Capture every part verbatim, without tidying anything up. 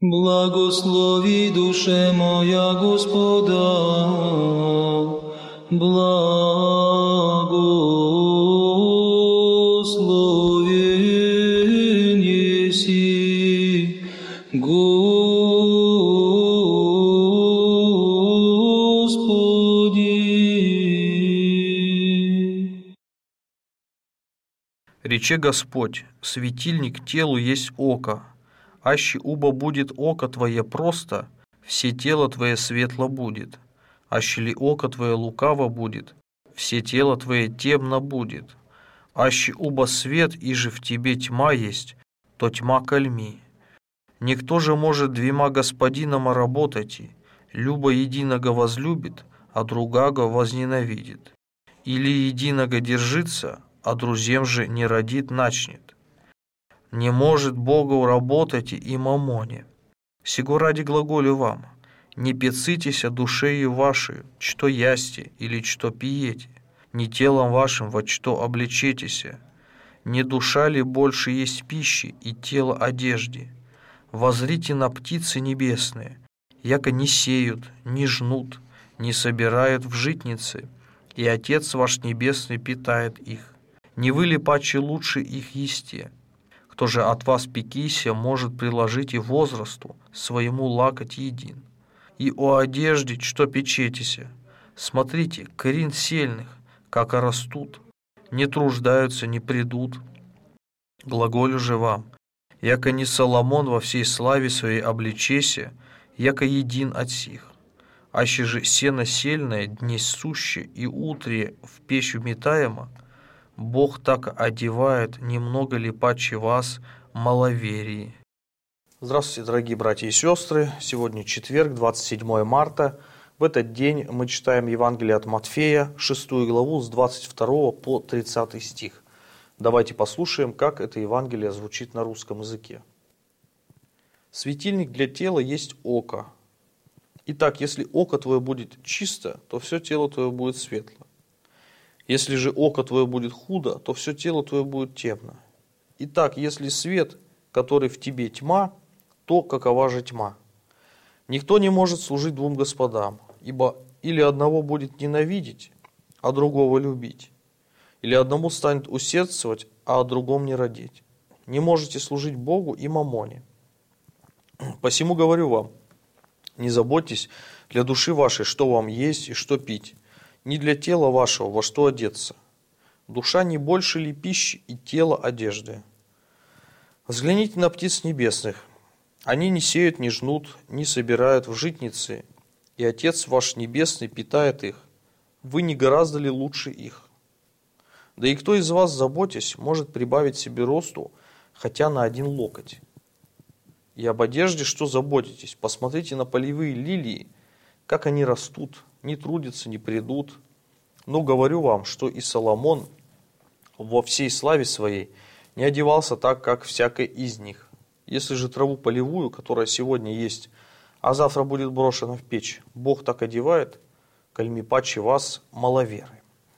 Благослови, душе моя, Господа, благословен еси, Господи. Рече Господь: светильник телу есть око, аще уба будет око твое просто, все тело твое светло будет, аще ли око твое лукаво будет, все тело твое темно будет, аще уба свет, иже в тебе тьма есть, то тьма кольми. Никто же может двумя господинама работать, и любо единого возлюбит, а другого возненавидит, или единого держится, а друзем же не родит начнет. Не может Богу работать и мамоне. Сего ради глаголю вам: не пецитеся душею вашей, что ясте или что пиете, не телом вашим во что облечетеся. Не душа ли больше есть пищи и тело одежде? Возрите на птицы небесные, яко не сеют, не жнут, не собирают в житницы, и Отец ваш Небесный питает их. Не вы ли паче лучше их есте? Кто же от вас пекися может приложить и возрасту своему лакоть един? И о одежде, что печетеся, смотрите, корин сельных, как растут, не труждаются, не придут. Глаголю же вам: яко не Соломон во всей славе своей обличеся, яко един от сих. Аще же сено сельное, днесь суще и утрие в печь вметаемо, Бог так одевает, немного ли паче вас, маловерии. Здравствуйте, дорогие братья и сестры. Сегодня четверг, двадцать седьмое марта. В этот день мы читаем Евангелие от Матфея, шестую главу, с двадцать второго по тридцатый стих. Давайте послушаем, как это Евангелие звучит на русском языке. Светильник для тела есть око. Итак, если око твое будет чисто, то все тело твое будет светло. Если же око твое будет худо, то все тело твое будет темно. Итак, если свет, который в тебе тьма, то какова же тьма? Никто не может служить двум господам, ибо или одного будет ненавидеть, а другого любить, или одному станет усердствовать, а о другом не родить. Не можете служить Богу и мамоне. Посему говорю вам, не заботьтесь для души вашей, что вам есть и что пить, ни для тела вашего, во что одеться. Душа не больше ли пищи и тело одежды? Взгляните на птиц небесных. Они не сеют, не жнут, не собирают в житницы, и Отец ваш Небесный питает их. Вы не гораздо ли лучше их? Да и кто из вас, заботясь, может прибавить себе росту, хотя на один локоть? И об одежде что заботитесь? Посмотрите на полевые лилии, как они растут, не трудятся, не придут. Но говорю вам, что и Соломон во всей славе своей не одевался так, как всякий из них. Если же траву полевую, которая сегодня есть, а завтра будет брошена в печь, Бог так одевает, кольми паче вас, маловеры.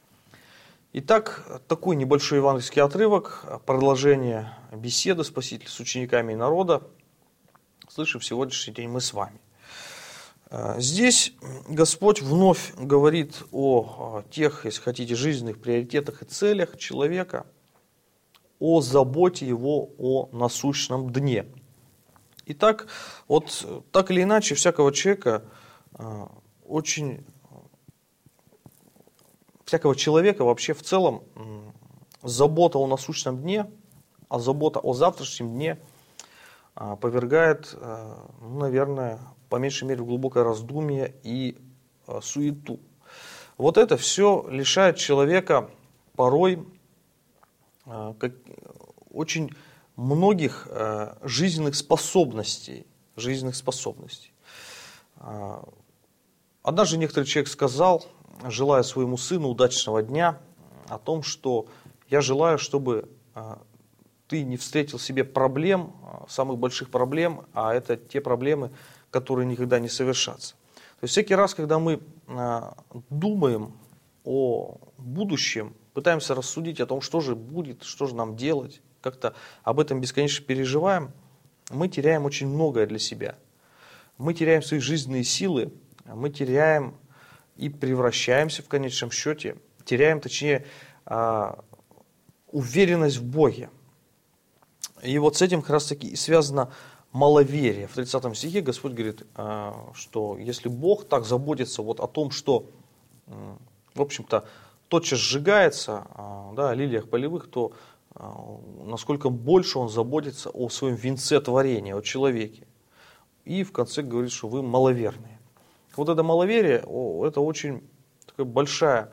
Итак, такой небольшой евангельский отрывок, продолжение беседы Спасителя с учениками и народа, слышим в сегодняшний день мы с вами. Здесь Господь вновь говорит о тех, если хотите, жизненных приоритетах и целях человека, о заботе его о насущном дне. Итак, вот так или иначе, всякого человека очень, всякого человека вообще в целом забота о насущном дне, а забота о завтрашнем дне повергает, ну, наверное, по меньшей мере в глубокое раздумье и суету. Вот это все лишает человека порой как, очень многих жизненных способностей. Жизненных способностей. Однажды некоторый человек сказал, желая своему сыну удачного дня, о том, что я желаю, чтобы ты не встретил себе проблем, самых больших проблем, а это те проблемы, которые никогда не совершатся. То есть всякий раз, когда мы думаем о будущем, пытаемся рассудить о том, что же будет, что же нам делать, как-то об этом бесконечно переживаем, мы теряем очень многое для себя. Мы теряем свои жизненные силы, мы теряем и превращаемся в конечном счете, теряем, точнее, уверенность в Боге. И вот с этим как раз таки и связано маловерие. В тридцатом стихе Господь говорит, что если Бог так заботится вот о том, что, в общем-то, тотчас сжигается, да, о лилиях полевых, то насколько больше Он заботится о своем венце творения, о человеке. И в конце говорит, что вы маловерные. Вот это маловерие, это очень такая большая,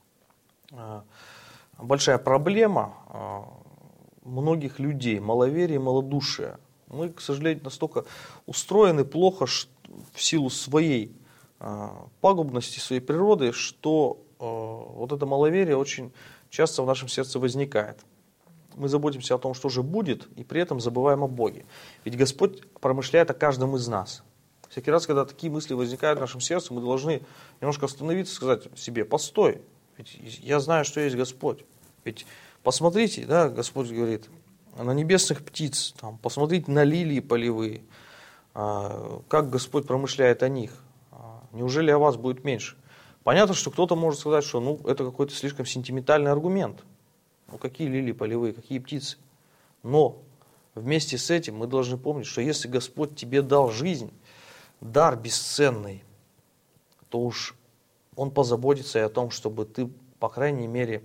большая проблема многих людей, маловерие и малодушие. Мы, к сожалению, настолько устроены плохо в силу своей пагубности, своей природы, что вот это маловерие очень часто в нашем сердце возникает. Мы заботимся о том, что же будет, и при этом забываем о Боге. Ведь Господь промышляет о каждом из нас. Всякий раз, когда такие мысли возникают в нашем сердце, мы должны немножко остановиться и сказать себе: постой, ведь я знаю, что есть Господь. Ведь посмотрите, да, Господь говорит, на небесных птиц, там, посмотрите на лилии полевые, как Господь промышляет о них. Неужели о вас будет меньше? Понятно, что кто-то может сказать, что ну, это какой-то слишком сентиментальный аргумент. Ну какие лилии полевые, какие птицы? Но вместе с этим мы должны помнить, что если Господь тебе дал жизнь, дар бесценный, то уж Он позаботится и о том, чтобы ты, по крайней мере,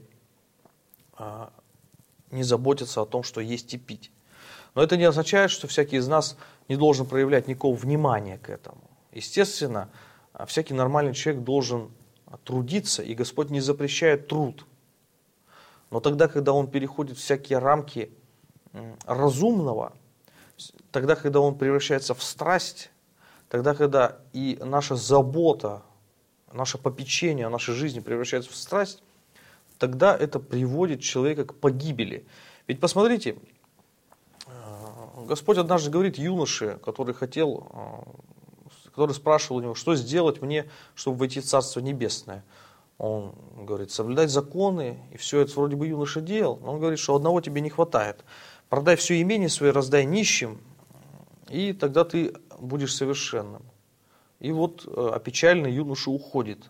не заботиться о том, что есть и пить. Но это не означает, что всякий из нас не должен проявлять никакого внимания к этому. Естественно, всякий нормальный человек должен трудиться, и Господь не запрещает труд. Но тогда, когда он переходит всякие рамки разумного, тогда, когда он превращается в страсть, тогда, когда и наша забота, наше попечение о нашей жизни превращается в страсть, тогда это приводит человека к погибели. Ведь посмотрите, Господь однажды говорит юноше, который хотел, который спрашивал у него, что сделать мне, чтобы войти в Царство Небесное. Он говорит, соблюдать законы, и все это вроде бы юноша делал, но он говорит, что одного тебе не хватает. Продай все имение свое, раздай нищим, и тогда ты будешь совершенным. И вот опечаленный юноша уходит.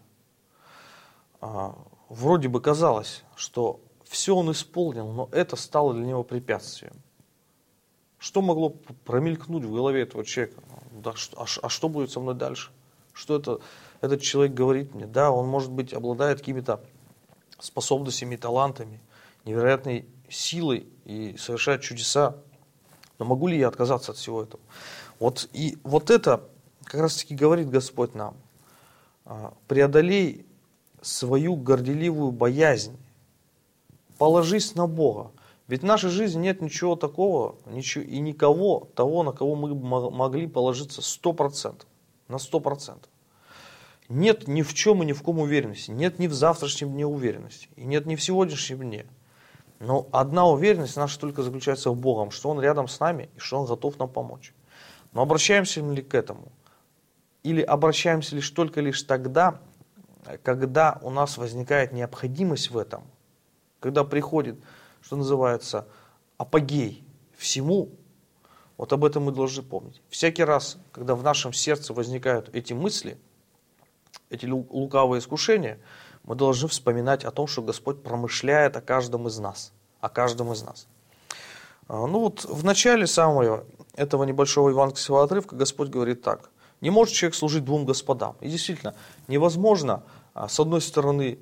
Вроде бы казалось, что все он исполнил, но это стало для него препятствием. Что могло промелькнуть в голове этого человека? Да, а, а что будет со мной дальше? Что это, этот человек говорит мне? Да, он, может быть, обладает какими-то способностями, талантами, невероятной силой и совершает чудеса. Но могу ли я отказаться от всего этого? Вот, и вот это как раз-таки говорит Господь нам. Преодолей свою горделивую боязнь, положись на Бога. Ведь в нашей жизни нет ничего такого, ничего, и никого того, на кого мы могли положиться сто процентов, на сто процентов. Нет ни в чем и ни в ком уверенности, нет ни в завтрашнем дне уверенности, и нет ни в сегодняшнем дне. Но одна уверенность наша только заключается в Богом, что Он рядом с нами и что Он готов нам помочь. Но обращаемся ли к этому? Или обращаемся лишь только лишь тогда, когда у нас возникает необходимость в этом, когда приходит, что называется, апогей всему, вот об этом мы должны помнить. Всякий раз, когда в нашем сердце возникают эти мысли, эти лукавые искушения, мы должны вспоминать о том, что Господь промышляет о каждом из нас, о каждом из нас. Ну вот в начале самого этого небольшого евангельского отрывка Господь говорит так: не может человек служить двум господам. И действительно, невозможно, с одной стороны,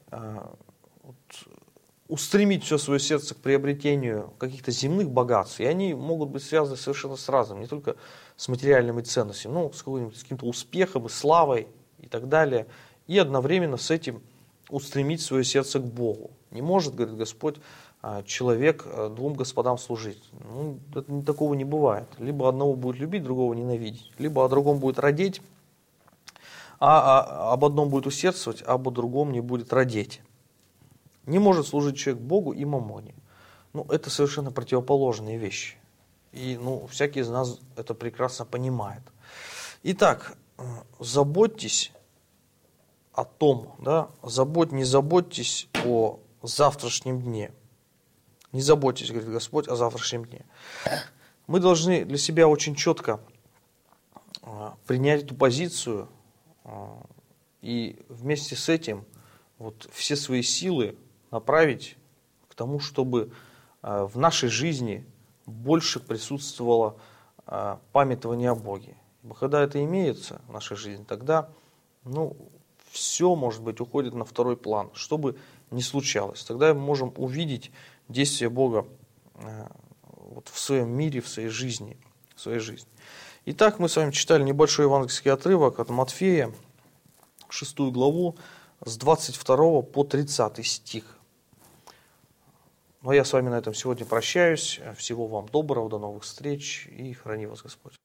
устремить все свое сердце к приобретению каких-то земных богатств, и они могут быть связаны совершенно с разным, не только с материальными ценностями, но с, с каким-то успехом и славой и так далее, и одновременно с этим устремить свое сердце к Богу. Не может, говорит Господь, человек двум господам служить. Ну, это, такого не бывает. Либо одного будет любить, другого ненавидеть, либо о другом будет радеть, а, а об одном будет усердствовать, а об другом не будет радеть. Не может служить человек Богу и мамоне. Ну, это совершенно противоположные вещи. И ну, всякий из нас это прекрасно понимает. Итак, заботьтесь о том, да, забудь, не заботьтесь о завтрашнем дне. Не заботьтесь, говорит Господь, о завтрашнем дне. Мы должны для себя очень четко принять эту позицию и вместе с этим вот все свои силы направить к тому, чтобы в нашей жизни больше присутствовало памятование о Боге. Ибо когда это имеется в нашей жизни, тогда ну, все, может быть, уходит на второй план, что бы ни случалось. Тогда мы можем увидеть действие Бога вот в своем мире, в своей жизни. В своей жизни. Итак, мы с вами читали небольшой евангельский отрывок от Матфея, шестую главу, с двадцать второго по тридцатый стих. Ну а я с вами на этом сегодня прощаюсь. Всего вам доброго, до новых встреч и храни вас Господь.